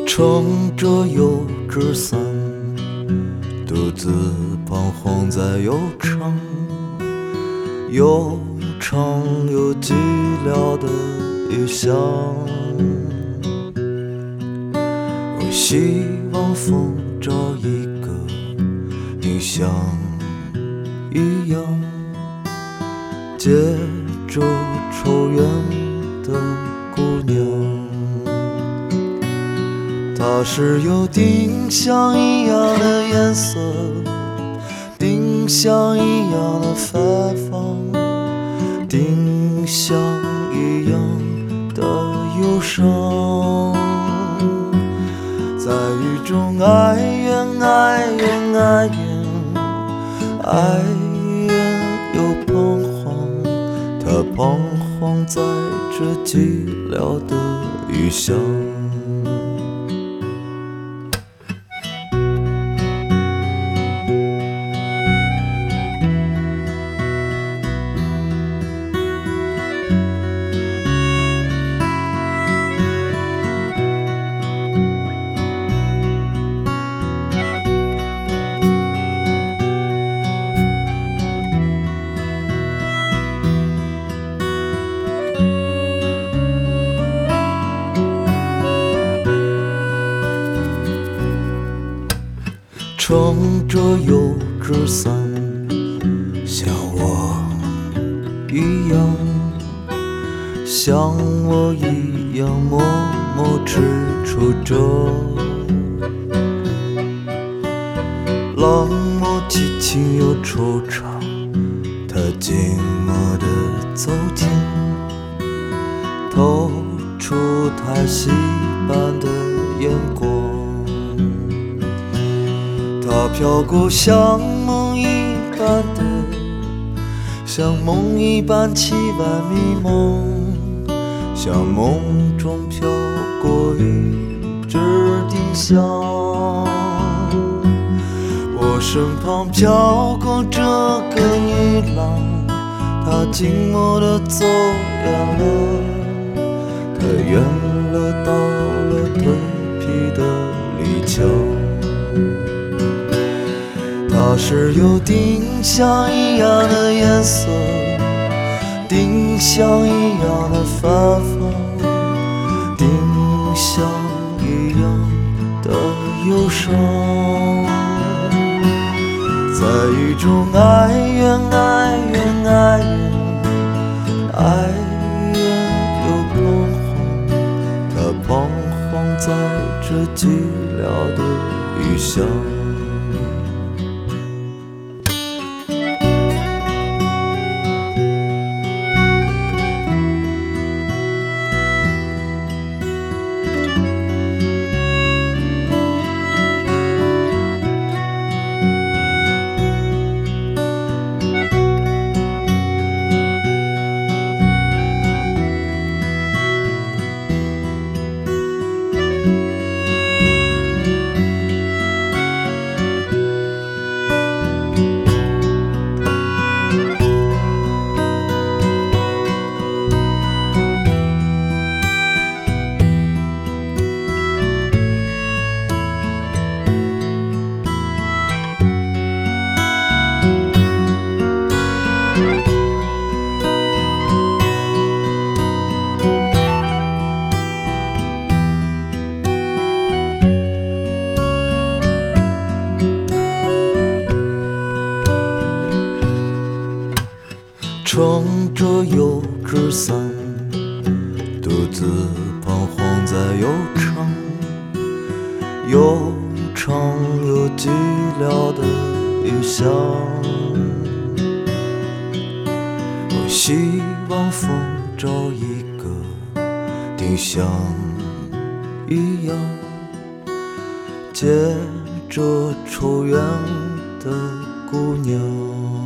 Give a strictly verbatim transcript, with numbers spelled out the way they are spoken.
撑着油纸伞，独自彷徨在悠长又长又寂寥的异乡。我希望风找一个你像一样结着愁怨的姑娘。她是有丁香一样的颜色，丁香一样的发放，丁香一样的忧伤。在雨中哀怨哀怨哀怨哀怨又彷徨，她彷徨在这寂寥的异乡。撑着油纸伞，像我一样，像我一样默默支撑着，冷漠凄清又惆怅，他静默地走近，透出太息般的眼光。它飘过像梦一般的，像梦一般凄婉迷蒙，像梦中飘过一只丁香。我身旁飘过这个女郎，她静默地走远了，她远了到了颓圮的篱墙。它是有丁香一样的颜色，丁香一样的发放，丁香一样的忧伤。在雨中哀怨哀怨哀怨哀怨又彷徨，它彷徨在这寂寥的异乡。撑着油纸伞，独自彷徨在悠长又长又寂寥的异乡。我希望风找一个丁香一样结着愁怨的姑娘。